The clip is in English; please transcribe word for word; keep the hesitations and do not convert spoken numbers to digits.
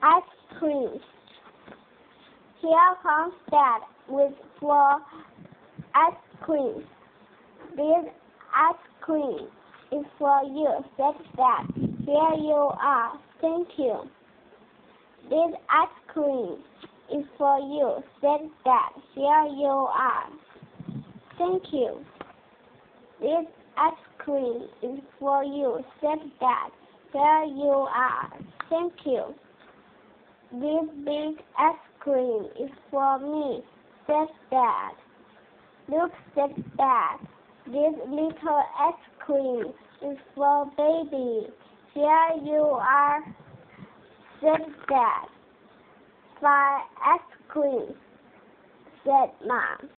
ice cream. Here comes Dad with four ice cream. This ice cream is for you, said Dad. Here you are. Thank you. This ice cream is for you, said Dad. Here you are. Thank you. This ice cream is for you, said Dad. Here you are. Thank you. This big ice cream is for me, said Dad. Look, said Dad. This little ice cream is for baby. Here you are, said Dad. Five ice cream, said Mom.